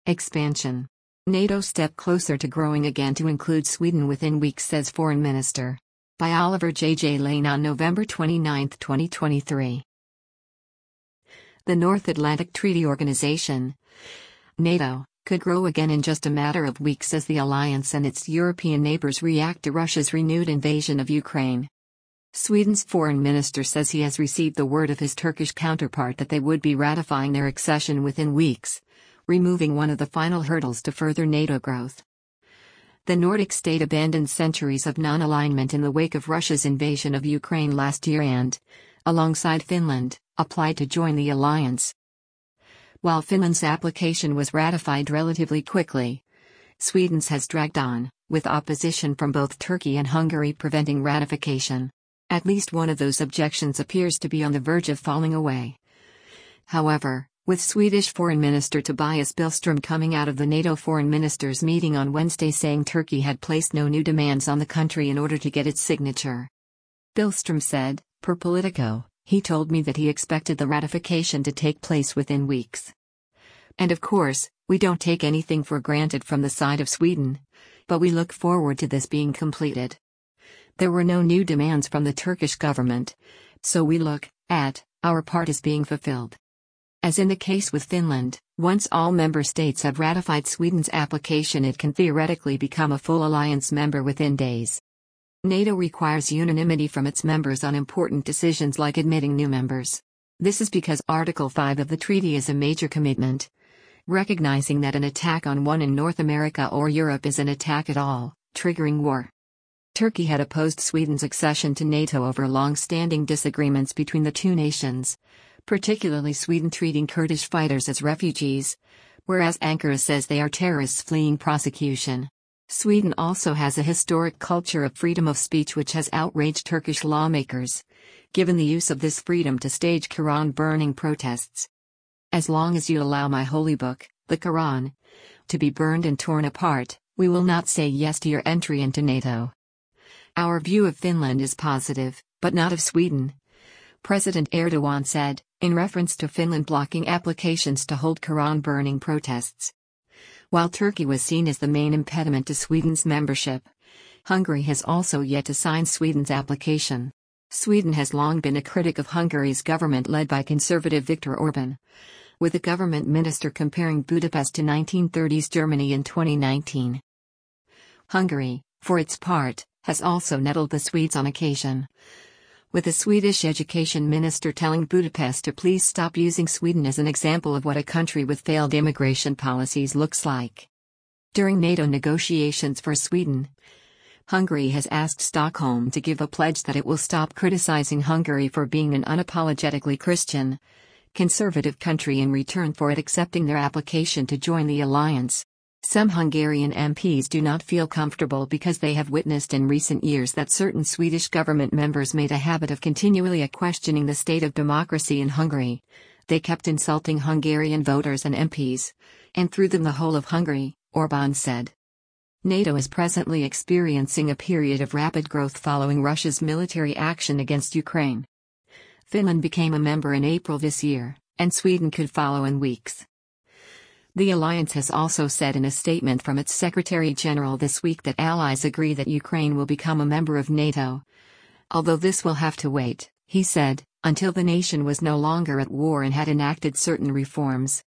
Expansion. NATO step closer to growing again to include Sweden within weeks, says Foreign Minister. By Oliver J. Lane on November 29, 2023. The North Atlantic Treaty Organization, NATO, could grow again in just a matter of weeks as the alliance and its European neighbors react to Russia's renewed invasion of Ukraine. Sweden's foreign minister says he has received the word of his Turkish counterpart that they would be ratifying their accession within weeks, removing one of the final hurdles to further NATO growth. The Nordic state abandoned centuries of non-alignment in the wake of Russia's invasion of Ukraine last year and, alongside Finland, applied to join the alliance. While Finland's application was ratified relatively quickly, Sweden's has dragged on, with opposition from both Turkey and Hungary preventing ratification. At least one of those objections appears to be on the verge of falling away. However, with Swedish Foreign Minister Tobias Billström coming out of the NATO foreign ministers' meeting on Wednesday saying Turkey had placed no new demands on the country in order to get its signature. Billström said, per Politico, he told me that he expected the ratification to take place within weeks. And of course, we don't take anything for granted from the side of Sweden, but we look forward to this being completed. There were no new demands from the Turkish government, so we look at our part as being fulfilled. As in the case with Finland, once all member states have ratified Sweden's application, it can theoretically become a full alliance member within days. NATO requires unanimity from its members on important decisions like admitting new members. This is because Article 5 of the treaty is a major commitment, recognizing that an attack on one in North America or Europe is an attack at all, triggering war. Turkey had opposed Sweden's accession to NATO over long-standing disagreements between the two nations, particularly Sweden treating Kurdish fighters as refugees, whereas Ankara says they are terrorists fleeing prosecution. Sweden also has a historic culture of freedom of speech which has outraged Turkish lawmakers, given the use of this freedom to stage Quran burning protests. As long as you allow my holy book, the Quran, to be burned and torn apart, we will not say yes to your entry into NATO. Our view of Finland is positive, but not of Sweden, President Erdogan said, in reference to Finland blocking applications to hold Quran burning protests. While Turkey was seen as the main impediment to Sweden's membership, Hungary has also yet to sign Sweden's application. Sweden has long been a critic of Hungary's government led by conservative Viktor Orban, with the government minister comparing Budapest to 1930s Germany in 2019. Hungary, for its part, has also nettled the Swedes on occasion, with the Swedish education minister telling Budapest to please stop using Sweden as an example of what a country with failed immigration policies looks like. During NATO negotiations for Sweden, Hungary has asked Stockholm to give a pledge that it will stop criticizing Hungary for being an unapologetically Christian, conservative country in return for it accepting their application to join the alliance. Some Hungarian MPs do not feel comfortable because they have witnessed in recent years that certain Swedish government members made a habit of continually questioning the state of democracy in Hungary. They kept insulting Hungarian voters and MPs, and through them the whole of Hungary, Orbán said. NATO is presently experiencing a period of rapid growth following Russia's military action against Ukraine. Finland became a member in April this year, and Sweden could follow in weeks. The alliance has also said in a statement from its Secretary General this week that allies agree that Ukraine will become a member of NATO. Although this will have to wait, he said, until the nation was no longer at war and had enacted certain reforms.